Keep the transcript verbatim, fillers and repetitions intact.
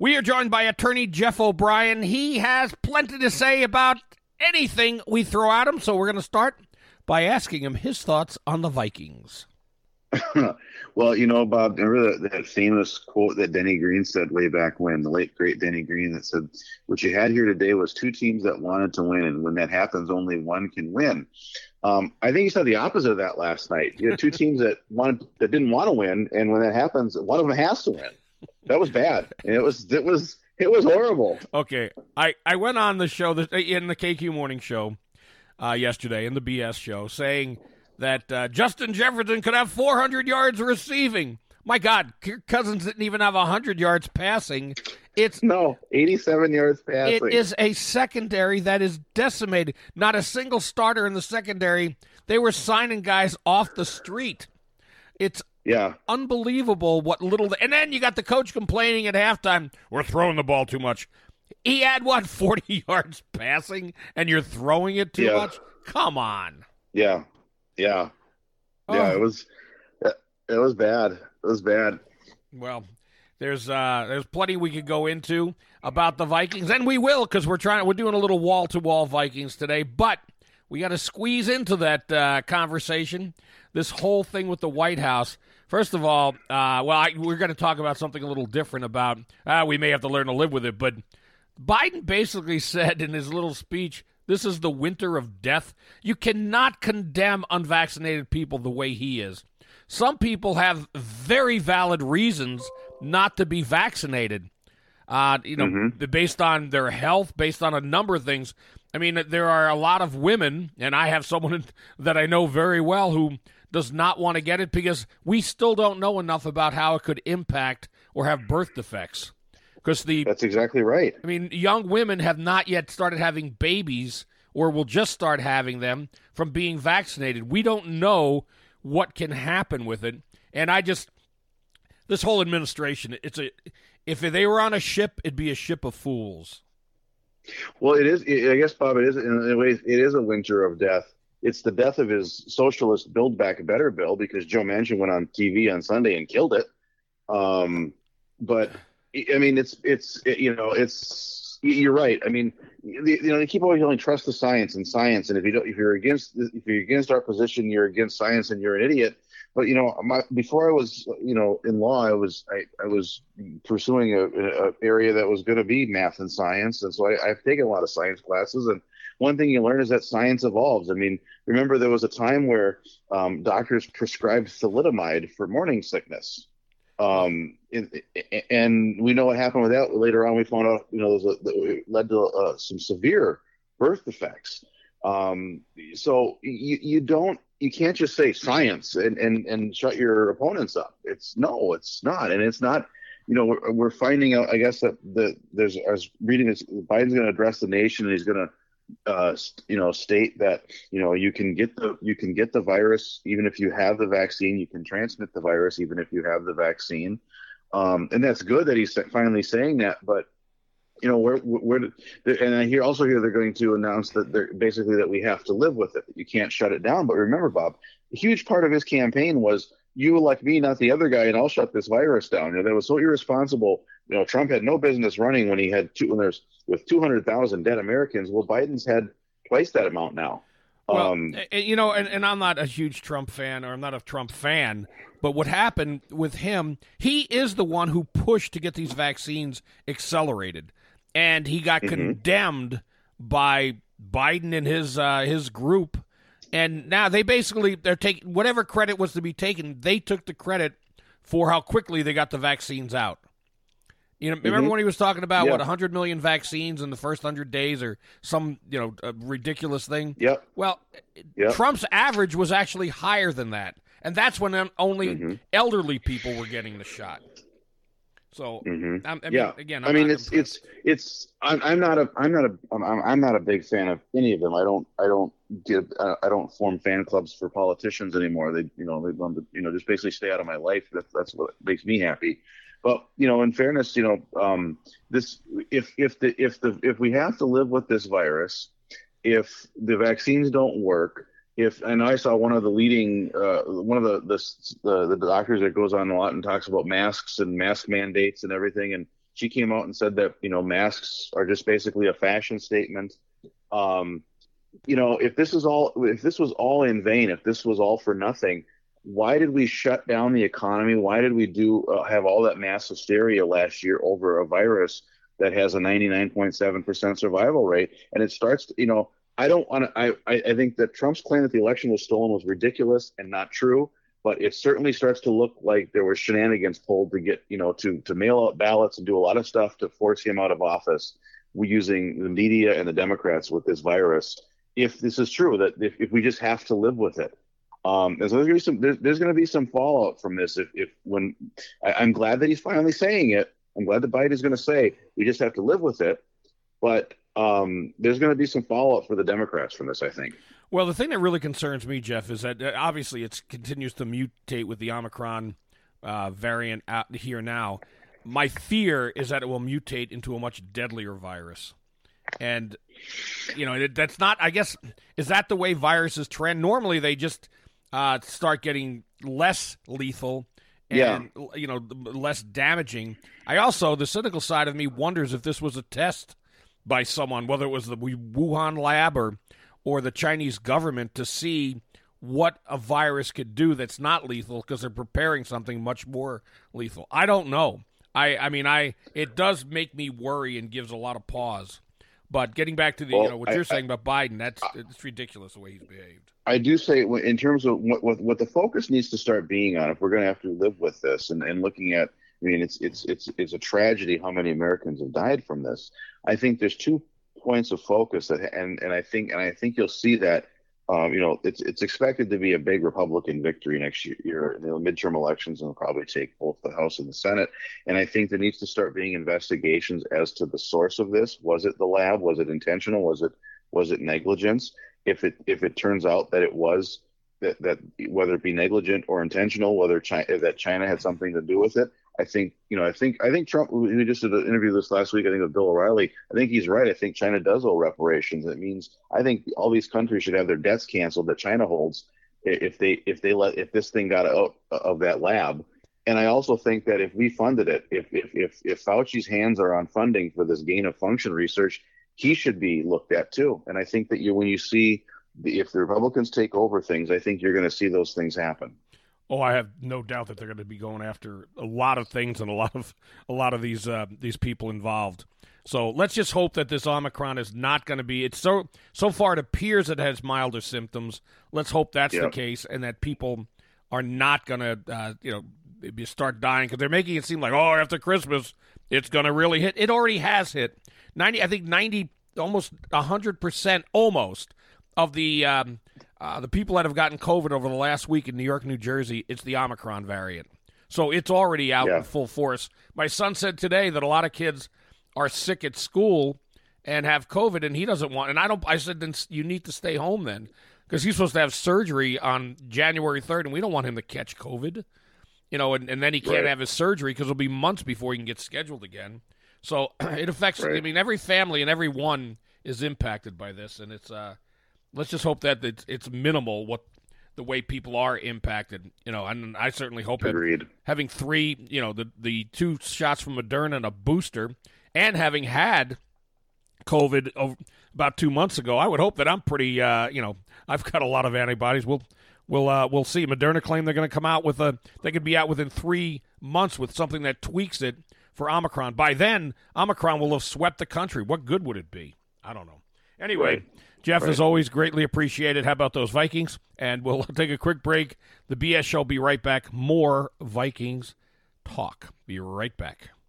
We are joined by attorney Jeff O'Brien. He has plenty to say about anything we throw at him, so we're going to start by asking him his thoughts on the Vikings. Well, you know, Bob, remember that, that famous quote that Denny Green said way back when, the late, great Denny Green, that said, what you had here today was two teams that wanted to win, and when that happens, only one can win. Um, I think he said the opposite of that last night. You had two teams that wanted, that didn't want to win, and when that happens, one of them has to win. That was bad. And it was, it was, it was horrible. Okay. I, I went on the show, in the K Q Morning Show uh, yesterday, in the B S show, saying that uh, Justin Jefferson could have four hundred yards receiving. My God, Kirk Cousins didn't even have one hundred yards passing. It's No, eighty-seven yards passing. It is a secondary that is decimated. Not a single starter in the secondary. They were signing guys off the street. It's yeah, unbelievable what little. And then you got the coach complaining at halftime, we're throwing the ball too much. He had, what, forty yards passing, and you're throwing it too yeah. much? Come on. Yeah. Yeah, oh. yeah, it was, it was bad. It was bad. Well, there's uh, there's plenty we could go into about the Vikings, and we will because we're trying. We're doing a little wall to wall Vikings today, but we got to squeeze into that uh, conversation. This whole thing with the White House. First of all, uh, well, I, we're going to talk about something a little different. About uh, we may have to learn to live with it, but Biden basically said in his little speech, this is the winter of death. You cannot condemn unvaccinated people the way he is. Some people have very valid reasons not to be vaccinated, uh, you know, mm-hmm. based on their health, based on a number of things. I mean, there are a lot of women, and I have someone that I know very well who does not want to get it because we still don't know enough about how it could impact or have birth defects. Because the That's exactly right. I mean, young women have not yet started having babies or will just start having them from being vaccinated. We don't know what can happen with it. And I just, this whole administration, it's a, if they were on a ship, it'd be a ship of fools. Well, it is, I guess, Bob, it is, in a way, it is a winter of death. It's the death of his socialist Build Back Better bill because Joe Manchin went on T V on Sunday and killed it. Um, but I mean, it's, it's, it, you know, it's, you're right. I mean, the, you know, they keep always yelling, trust the science and science. And if you don't, if you're against, if you're against our position, you're against science and you're an idiot. But, you know, my, before I was, you know, in law, I was, I, I was pursuing a, a area that was going to be math and science. And so I, I've taken a lot of science classes. And one thing you learn is that science evolves. I mean, remember there was a time where um, doctors prescribed thalidomide for morning sickness. Um, it, it, and we know what happened with that. Later on, we found out, you know, there was a, it led to uh, some severe birth defects. Um, so you, you don't, you can't just say science and, and, and shut your opponents up. It's no, it's not. And it's not, you know, we're, we're finding out, I guess, that the, there's, I was reading this, Biden's going to address the nation and he's going to, uh, you know, state that, you know, you can get the, you can get the virus, even if you have the vaccine, you can transmit the virus, even if you have the vaccine. Um, and that's good that he's finally saying that, but you know, where, where, and I hear also hear they're going to announce that they're basically that we have to live with it. You can't shut it down. But remember, Bob, a huge part of his campaign was you elect me, not the other guy, and I'll shut this virus down. You know, that was so irresponsible. You know, Trump had no business running when he had two, when there's with two hundred thousand dead Americans. Well, Biden's had twice that amount now. Well, um, you know, and, and I'm not a huge Trump fan, or I'm not a Trump fan, but what happened with him, he is the one who pushed to get these vaccines accelerated. And he got mm-hmm. condemned by Biden and his uh, his group, and now they basically they're taking whatever credit was to be taken. They took the credit for how quickly they got the vaccines out. You know, remember mm-hmm. when he was talking about yeah. what one hundred million vaccines in the first one hundred days, or some you know a ridiculous thing? Yep. Well, yep. Trump's average was actually higher than that, and that's when only mm-hmm. elderly people were getting the shot. So, mm-hmm. I mean, yeah, again, I'm I mean, not it's impressed. it's it's. I'm, I'm not a I'm not a I'm, I'm not a big fan of any of them. I don't I don't give uh, I don't form fan clubs for politicians anymore. They you know they want to you know just basically stay out of my life. That's that's what makes me happy. But you know, in fairness, you know, um, this if if the if the if we have to live with this virus, if the vaccines don't work. If and I saw one of the leading uh, one of the, the the the doctors that goes on a lot and talks about masks and mask mandates and everything, and She came out and said that, you know, masks are just basically a fashion statement. Um, you know, if this is all, if this was all in vain, if this was all for nothing, why did we shut down the economy? Why did we do uh, have all that mass hysteria last year over a virus that has a ninety-nine point seven percent survival rate? And it starts, to, you know, I don't want to, I, I think that Trump's claim that the election was stolen was ridiculous and not true, but it certainly starts to look like there were shenanigans pulled to get, you know, to, to mail out ballots and do a lot of stuff to force him out of office using the media and the Democrats with this virus. If this is true, that if, if we just have to live with it. Um, there's going to be some, there's, there's going to be some fallout from this. If, if when I, I'm glad that he's finally saying it, I'm glad that Biden's going to say we just have to live with it. But um, there's going to be some fallout for the Democrats from this, I think. Well, the thing that really concerns me, Jeff, is that uh, obviously it continues to mutate with the Omicron uh, variant out here now. My fear is that it will mutate into a much deadlier virus. And, you know, it, that's not, I guess, is that the way viruses trend? Normally they just uh, start getting less lethal and, yeah. you know, less damaging. I also, the cynical side of me wonders if this was a test by someone, whether it was the Wuhan lab or or the Chinese government, to see what a virus could do that's not lethal because they're preparing something much more lethal. I don't know. I, I mean, I it does make me worry and gives a lot of pause. But getting back to the well, you know what I, you're saying I, about Biden, that's it's ridiculous the way he's behaved. I do say in terms of what, what what the focus needs to start being on, if we're going to have to live with this and, and looking at, I mean, it's it's it's it's a tragedy how many Americans have died from this. I think there's two points of focus that, and and I think and I think you'll see that. Um, you know, it's it's expected to be a big Republican victory next year in the midterm elections, and they'll probably take both the House and the Senate. And I think there needs to start being investigations as to the source of this. Was it the lab? Was it intentional? Was it was it negligence? If it if it turns out that it was that, that whether it be negligent or intentional, whether China, that China had something to do with it, I think, you know, I think, I think Trump, we just did an interview this last week, I think with Bill O'Reilly. I think he's right. I think China does owe reparations. It means, I think all these countries should have their debts canceled that China holds if they, if they let, if this thing got out of that lab. And I also think that if we funded it, if, if, if, if Fauci's hands are on funding for this gain of function research, he should be looked at too. And I think that you, when you see, the, if the Republicans take over things, I think you're going to see those things happen. Oh, I have no doubt that they're going to be going after a lot of things and a lot of a lot of these uh, these people involved. So let's just hope that this Omicron is not going to be. It's so so far it appears it has milder symptoms. Let's hope that's yep. the case, and that people are not going to uh, you know start dying, because they're making it seem like, oh, after Christmas it's going to really hit. It already has hit. Ninety, I think ninety, almost a hundred percent, almost of the. Um, Uh, the people that have gotten COVID over the last week in New York, New Jersey, it's the Omicron variant. So it's already out yeah. in full force. My son said today that a lot of kids are sick at school and have COVID, and he doesn't want, and I don't, I said, then you need to stay home then, because he's supposed to have surgery on January third, and we don't want him to catch COVID, you know, and, and then he can't right. have his surgery because it'll be months before he can get scheduled again. So it affects, right. I mean, every family and every one is impacted by this, and it's, uh, let's just hope that it's, it's minimal what the way people are impacted, you know. And I certainly hope Agreed. that having three, you know, the the two shots from Moderna and a booster, and having had COVID over, about two months ago, I would hope that I'm pretty, uh, you know, I've got a lot of antibodies. We'll we'll uh, we'll see. Moderna claim they're going to come out with a, they could be out within three months with something that tweaks it for Omicron. By then, Omicron will have swept the country. What good would it be? I don't know. Anyway. Right. Jeff, right. as always, greatly appreciated. How about those Vikings? And we'll take a quick break. The B S Show will be right back. More Vikings talk. Be right back.